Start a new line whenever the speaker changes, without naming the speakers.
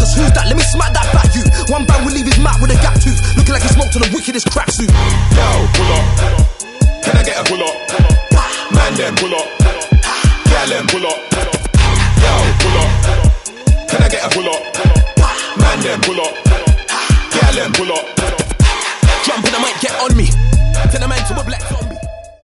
Boss, who's that? Let me smack that fat you. One bang will leave his mouth with a gap tooth, looking like he smoked on the wickedest crack suit.
Yo, pull up. Can I get a pull up? Man, them pull up. Girl, them pull up. Yo, pull up. Can I get a pull up? Man, them pull up. Girl, them pull up.